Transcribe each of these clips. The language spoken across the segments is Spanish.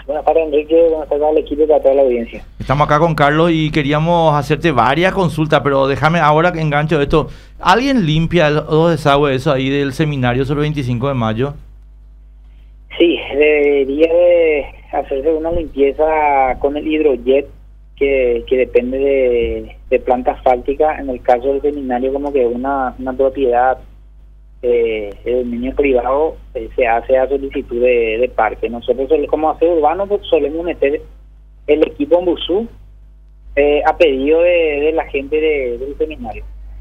Buenas tardes, Enrique. Buenas tardes al equipo y a toda la audiencia. Estamos acá con Carlos y queríamos hacerte varias consultas, pero déjame ahora que engancho esto. ¿Alguien limpia los desagües eso ahí del seminario sobre el 25 de mayo? Sí, debería de hacerse una limpieza con el hidrojet que depende de planta asfáltica. En el caso del seminario, como que una propiedad de dominio privado, se hace a solicitud de parque. Nosotros, como hacer urbano, pues solemos meter el equipo en Busú a pedido de la gente del seminario.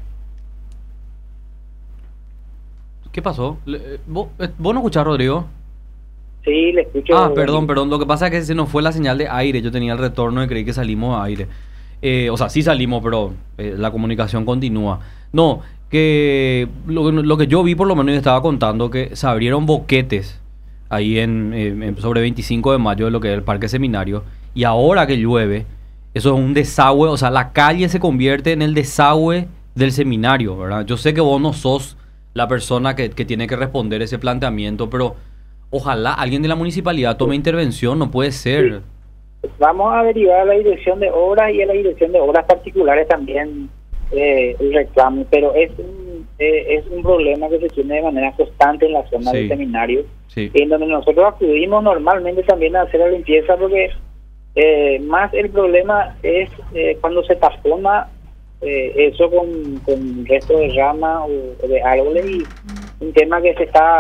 ¿Qué pasó? ¿Vos no escuchás, Rodrigo? Sí, le escucho. Perdón. Lo que pasa es que se nos fue la señal de aire. Yo tenía el retorno y creí que salimos a aire. O sea, sí salimos, pero la comunicación continúa. No, que lo que yo vi, por lo menos, y estaba contando que se abrieron boquetes ahí sobre 25 de mayo de lo que es el Parque Seminario. Y ahora que llueve, eso es un desagüe. O sea, la calle se convierte en el desagüe del seminario, ¿verdad? Yo sé que vos no sos la persona que tiene que responder ese planteamiento, pero ojalá alguien de la municipalidad tome intervención. No puede ser. Sí. Vamos a derivar a la dirección de obras y a la dirección de obras particulares también el reclamo, pero es un problema que se tiene de manera constante en la zona del seminario, en donde nosotros acudimos normalmente también a hacer la limpieza, porque más el problema es cuando se tapona eso con resto de rama o de árboles, y un tema que se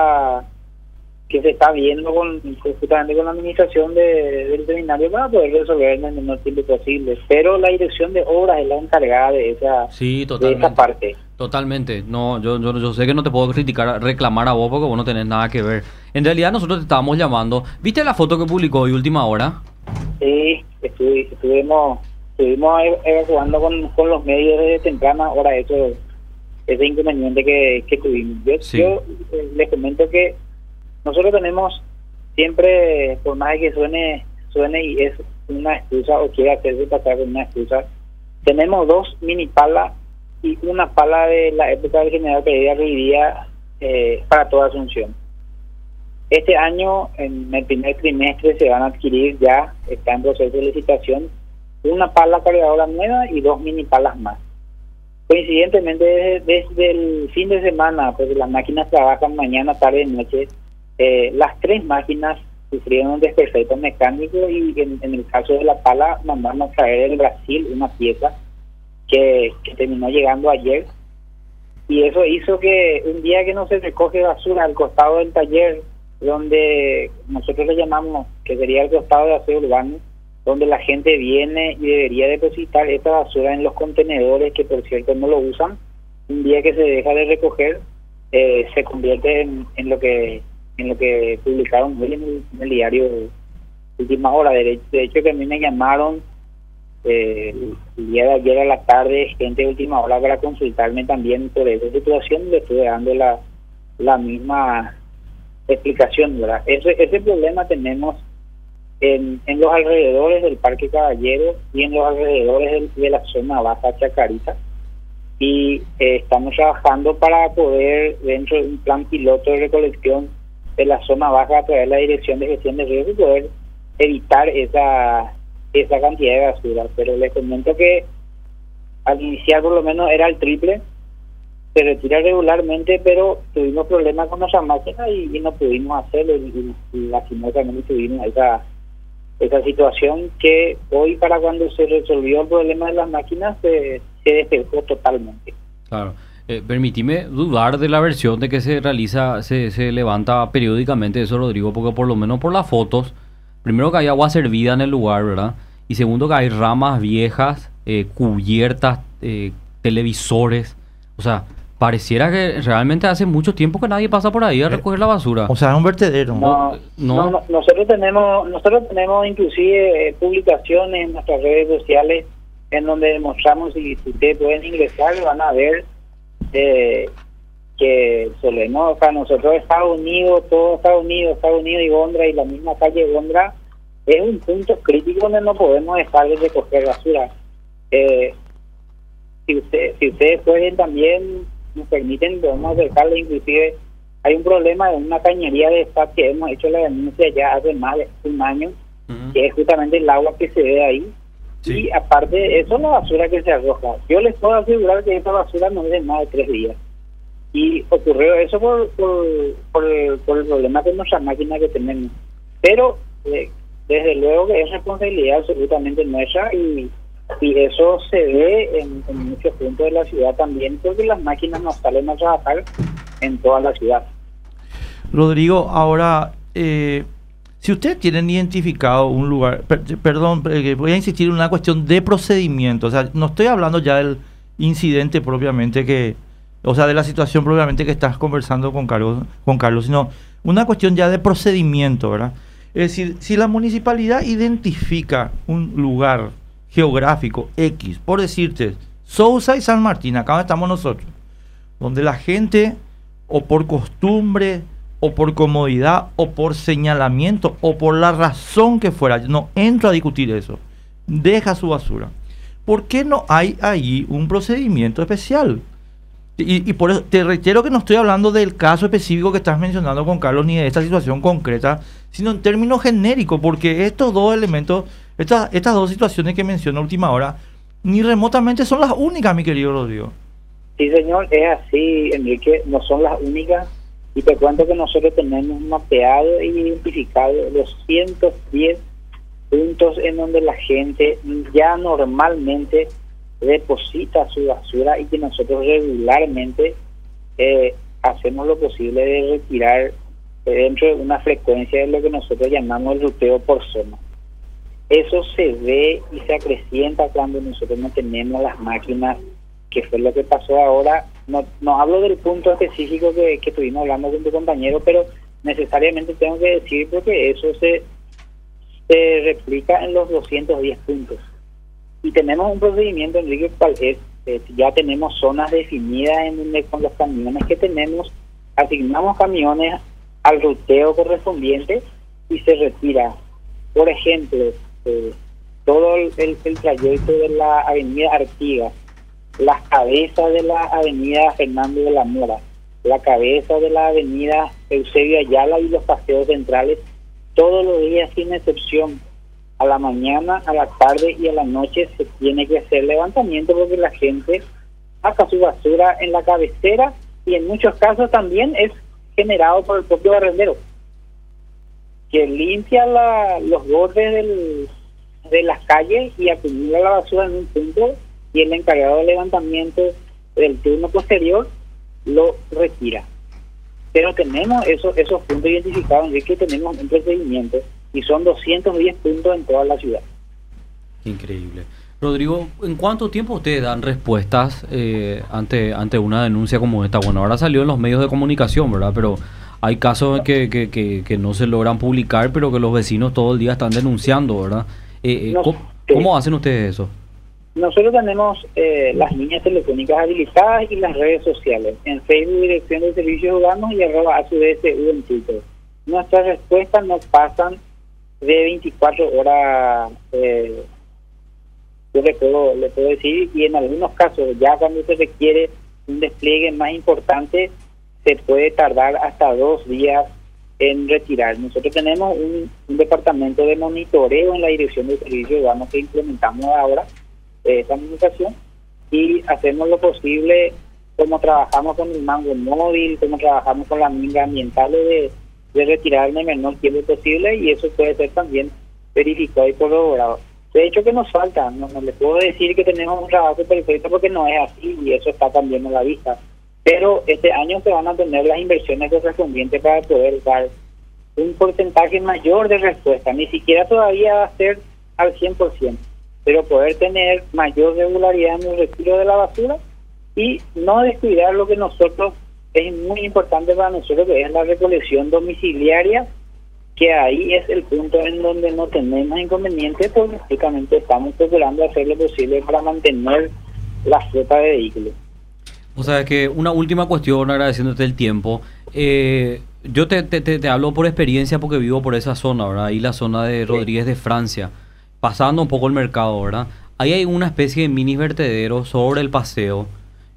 está viendo justamente con la administración del seminario para poder resolver en el menor tiempo posible. Pero la dirección de obras es la encargada de esa parte. Totalmente. No, yo sé que no te puedo reclamar a vos porque vos no tenés nada que ver. En realidad nosotros te estábamos llamando. ¿Viste la foto que publicó hoy Última Hora? Sí, estuvimos evacuando con los medios desde temprana hora ese inconveniente que tuvimos. Yo les comento que nosotros tenemos siempre, por más de que suene y es una excusa o quiere hacerse pasar con una excusa, tenemos 2 mini palas y una pala de la época del general Pereira Rivía para toda Asunción. Este año, en el primer trimestre, se van a adquirir, ya está en proceso de licitación, una pala cargadora nueva y 2 mini palas más. Coincidentemente, desde el fin de semana, pues las máquinas trabajan mañana, tarde y noche. Las 3 máquinas sufrieron un desperfecto mecánico y en el caso de la pala mandaron a traer del Brasil una pieza que terminó llegando ayer, y eso hizo que un día que no se recoge basura al costado del taller, donde nosotros le llamamos que sería el costado de aseo urbano, donde la gente viene y debería depositar esta basura en los contenedores, que por cierto no lo usan, un día que se deja de recoger, se convierte en lo que publicaron hoy en el diario Última Hora. De hecho, que a mí me llamaron el día de ayer a la tarde gente de Última Hora para consultarme también por esa situación. Le estuve dando la misma explicación, ¿verdad? Ese problema tenemos en los alrededores del Parque Caballero y en los alrededores de la zona baja Chacarita, y estamos trabajando para poder, dentro de un plan piloto de recolección de la zona baja, a través de la Dirección de Gestión de Riesgos, y poder evitar esa cantidad de basura. Pero les comento que al iniciar por lo menos era el triple, se retira regularmente, pero tuvimos problemas con nuestra máquina y no pudimos hacerlo, y lastimosamente tuvimos esa situación que hoy, para cuando se resolvió el problema de las máquinas, se despejó totalmente. Claro. Permíteme dudar de la versión de que se levanta periódicamente eso, Rodrigo, porque por lo menos por las fotos, primero que hay agua servida en el lugar, ¿verdad? Y segundo que hay ramas viejas, cubiertas, televisores. O sea, pareciera que realmente hace mucho tiempo que nadie pasa por ahí a recoger la basura. O sea, es un vertedero. No, nosotros tenemos inclusive publicaciones en nuestras redes sociales en donde demostramos, y si ustedes pueden ingresar, van a ver que solemos, para nosotros Estados Unidos y Gondra, y la misma calle Gondra, es un punto crítico donde no podemos dejar de recoger basura. Si ustedes pueden también, nos permiten, podemos acercarle. Inclusive hay un problema de una cañería de esta que hemos hecho la denuncia ya hace más de un año, que es justamente el agua que se ve ahí. Sí. Y aparte de eso, la basura que se arroja. Yo les puedo asegurar que esta basura no es de más de 3 días. Y ocurrió eso por el problema con nuestra máquina que tenemos. Pero desde luego que es responsabilidad absolutamente nuestra y eso se ve en muchos puntos de la ciudad también, porque las máquinas no salen a trabajar en toda la ciudad. Rodrigo, ahora, si ustedes tienen identificado un lugar, perdón, voy a insistir en una cuestión de procedimiento, o sea, no estoy hablando ya del incidente propiamente o sea, de la situación propiamente que estás conversando con Carlos, sino una cuestión ya de procedimiento, ¿verdad? Es decir, si la municipalidad identifica un lugar geográfico X, por decirte, Sousa y San Martín, acá donde estamos nosotros, donde la gente, o por costumbre, o por comodidad, o por señalamiento, o por la razón que fuera, no entro a discutir eso, deja su basura. ¿Por qué no hay ahí un procedimiento especial? Y por eso te reitero que no estoy hablando del caso específico que estás mencionando con Carlos, ni de esta situación concreta, sino en términos genéricos, porque estos dos elementos, estas dos situaciones que menciono a última hora, ni remotamente son las únicas, mi querido Rodrigo. Sí, señor, es así, Enrique, no son las únicas. Y te cuento que nosotros tenemos mapeado e identificado los 110 puntos en donde la gente ya normalmente deposita su basura y que nosotros regularmente hacemos lo posible de retirar dentro de una frecuencia de lo que nosotros llamamos el ruteo por zona. Eso se ve y se acrecienta cuando nosotros no tenemos las máquinas, que fue lo que pasó ahora. No hablo del punto específico que estuvimos hablando con tu compañero, pero necesariamente tengo que decir porque eso se replica en los 210 puntos. Y tenemos un procedimiento, Enrique, cual es, ya tenemos zonas definidas en donde con los camiones que tenemos, asignamos camiones al ruteo correspondiente y se retira. Por ejemplo, todo el trayecto de la avenida Artigas, las cabezas de la avenida Fernando de la Mora, la cabeza de la avenida Eusebio Ayala y los paseos centrales, todos los días sin excepción, a la mañana, a la tarde y a la noche se tiene que hacer levantamiento porque la gente saca su basura en la cabecera y en muchos casos también es generado por el propio barrendero, que limpia los bordes de las calles y acumula la basura en un punto, y el encargado de levantamiento del turno posterior lo retira. Pero tenemos esos puntos identificados, en que tenemos un procedimiento y son 210 puntos en toda la ciudad. Increíble. Rodrigo, ¿en cuánto tiempo ustedes dan respuestas ante una denuncia como esta? Bueno, ahora salió en los medios de comunicación, ¿verdad? Pero hay casos que no se logran publicar, pero que los vecinos todo el día están denunciando, ¿verdad? ¿Cómo hacen ustedes eso? Nosotros tenemos las líneas telefónicas habilitadas y las redes sociales. En Facebook, Dirección de Servicios Urbanos y @ASUDSU en Twitter. Nuestras respuestas no pasan de 24 horas, yo le puedo decir, y en algunos casos, ya cuando se requiere un despliegue más importante, se puede tardar hasta 2 días en retirar. Nosotros tenemos un departamento de monitoreo en la Dirección de Servicios Urbanos que implementamos ahora, esta comunicación, y hacemos lo posible, como trabajamos con el mango móvil, como trabajamos con las mingas ambientales, de retirar en el menor tiempo posible, y eso puede ser también verificado y corroborado. De hecho que nos falta, no les puedo decir que tenemos un trabajo perfecto porque no es así, y eso está también a la vista, pero este año se van a tener las inversiones correspondientes para poder dar un porcentaje mayor de respuesta, ni siquiera todavía va a ser al 100%, pero poder tener mayor regularidad en el retiro de la basura y no descuidar lo que nosotros es muy importante para nosotros, que es la recolección domiciliaria, que ahí es el punto en donde no tenemos inconvenientes, porque prácticamente estamos procurando hacer lo posible para mantener la flota de vehículos. O sea, que una última cuestión, agradeciéndote el tiempo. Yo te hablo por experiencia porque vivo por esa zona, ¿verdad? Ahí la zona de Rodríguez de Francia, pasando un poco el mercado, ¿verdad? Ahí hay una especie de mini vertedero sobre el paseo,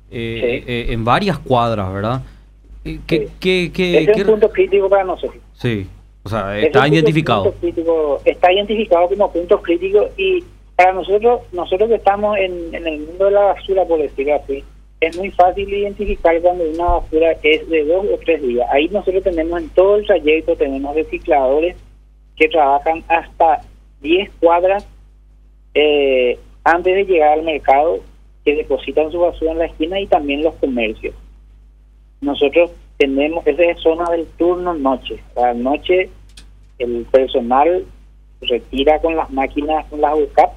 en varias cuadras, ¿verdad? Es un punto crítico para nosotros. Sí. O sea, está identificado. Está identificado como puntos críticos y para nosotros que estamos en el mundo de la basura, por decirlo así, es muy fácil identificar cuando una basura es de 2 o 3 días. Ahí nosotros tenemos en todo el trayecto, tenemos recicladores que trabajan hasta 10 cuadras antes de llegar al mercado, que depositan su basura en la esquina, y también los comercios. Nosotros tenemos, esa es zona del turno noche. A la noche el personal retira con las máquinas, con las UCAP,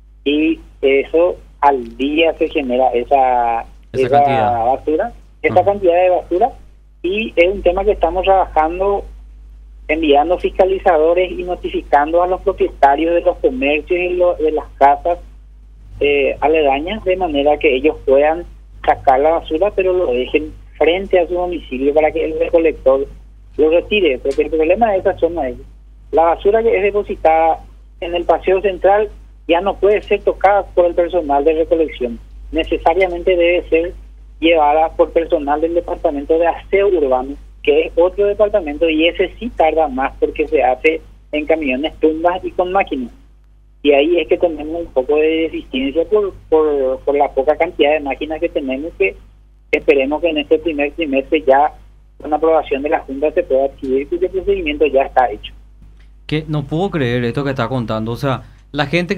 y eso al día se genera esa cantidad. basura, esa cantidad de basura, y es un tema que estamos trabajando, enviando fiscalizadores y notificando a los propietarios de los comercios y de las casas aledañas, de manera que ellos puedan sacar la basura, pero lo dejen frente a su domicilio para que el recolector lo retire, porque el problema de esa zona es la basura que es depositada en el paseo central ya no puede ser tocada por el personal de recolección, necesariamente debe ser llevada por personal del departamento de aseo urbano, que es otro departamento, y ese sí tarda más porque se hace en camiones tumbas y con máquinas. Y ahí es que tenemos un poco de deficiencia por la poca cantidad de máquinas que tenemos, que esperemos que en este primer trimestre ya con aprobación de la Junta se pueda adquirir, y el procedimiento ya está hecho. Que no puedo creer esto que está contando. O sea, la gente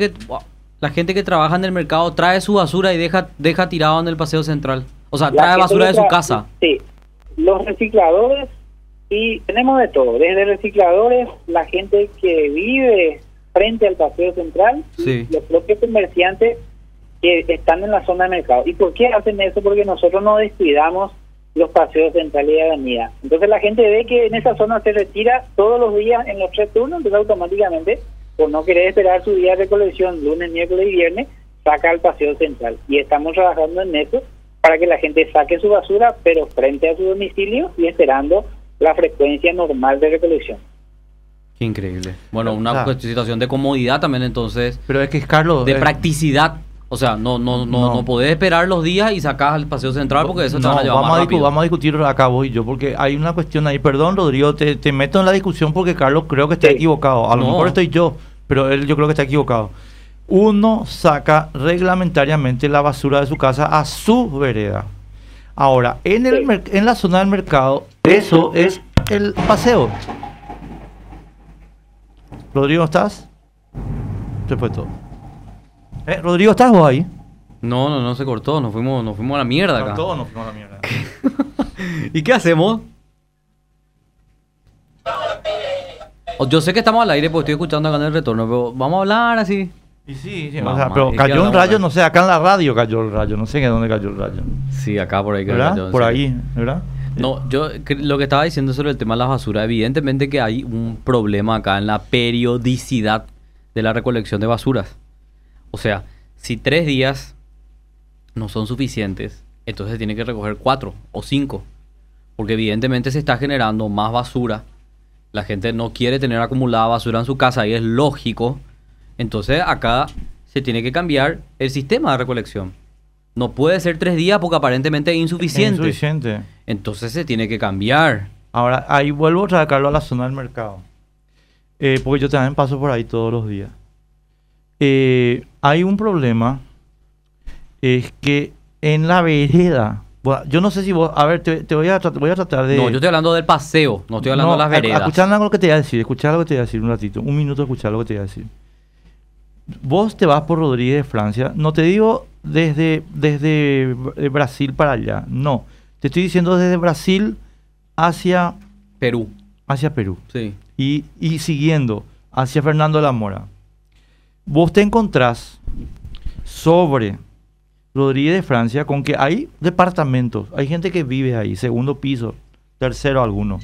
que trabaja en el mercado trae su basura y deja tirado en el paseo central. O sea, trae basura de su casa. Sí, los recicladores, y tenemos de todo, desde recicladores, la gente que vive frente al paseo central, sí, los propios comerciantes que están en la zona de mercado. ¿Y por qué hacen eso? Porque nosotros no descuidamos los paseos centrales y avenidas. Entonces la gente ve que en esa zona se retira todos los días en los 3 turnos, entonces automáticamente, por no querer esperar su día de recolección, lunes, miércoles y viernes, saca al paseo central. Y estamos trabajando en eso para que la gente saque su basura, pero frente a su domicilio y esperando la frecuencia normal de recolección. Qué increíble. Bueno, una situación de comodidad también, entonces. Pero es que, Carlos, de practicidad. O sea, no podés esperar los días y sacás al paseo central, porque eso te van a llevar más rápido. Vamos a discutir acá vos y yo, porque hay una cuestión ahí. Perdón, Rodrigo, te meto en la discusión porque Carlos creo que está equivocado. A lo mejor estoy yo, pero él yo creo que está equivocado. Uno saca reglamentariamente la basura de su casa a su vereda. Ahora, en la zona del mercado, eso es el paseo. Rodrigo, ¿estás? Se fue todo. Rodrigo, ¿estás vos ahí? No, se cortó, nos fuimos a la mierda acá. Todos nos fuimos a la mierda. ¿Y qué hacemos? Yo sé que estamos al aire porque estoy escuchando acá en el retorno, pero vamos a hablar así. Y sí, o sea, pero cayó un rayo, no sé, acá en la radio cayó el rayo, no sé dónde cayó el rayo. Sí, acá por ahí cayó el rayo. Por ahí, ¿verdad? No, yo lo que estaba diciendo sobre el tema de la basura, evidentemente que hay un problema acá en la periodicidad de la recolección de basuras. O sea, si 3 días no son suficientes, entonces se tiene que recoger 4 o 5. Porque evidentemente se está generando más basura. La gente no quiere tener acumulada basura en su casa y es lógico. Entonces acá se tiene que cambiar el sistema de recolección. No puede ser 3 días porque aparentemente es insuficiente. Entonces se tiene que cambiar. Ahora, ahí vuelvo a traerlo a la zona del mercado. Porque yo también paso por ahí todos los días. Hay un problema, es que en la vereda, yo no sé si vos, a ver, te voy a tratar de... No, yo estoy hablando del paseo, no estoy hablando de las veredas. Escuchar lo que te voy a decir un ratito, un minuto, escuchar lo que te voy a decir. Vos te vas por Rodríguez de Francia, no te digo desde Brasil para allá, no, te estoy diciendo desde Brasil hacia Perú. Sí. Y siguiendo hacia Fernando de la Mora. Vos te encontrás sobre Rodríguez de Francia con que hay departamentos, hay gente que vive ahí, 2º piso, 3º algunos.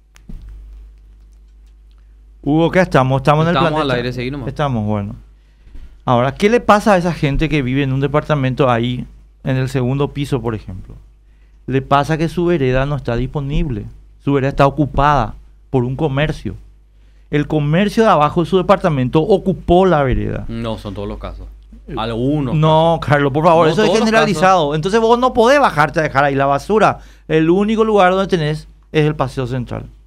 Hugo, ¿qué estamos? Estamos en el planeta. Al aire, seguí nomás. Estamos, bueno. Ahora, ¿qué le pasa a esa gente que vive en un departamento ahí, en el 2º piso, por ejemplo? Le pasa que su vereda no está disponible. Su vereda está ocupada por un comercio. El comercio de abajo de su departamento ocupó la vereda. No, son todos los casos. Algunos. No, Carlos, por favor, eso es generalizado. Entonces vos no podés bajarte a dejar ahí la basura. El único lugar donde tenés es el paseo central.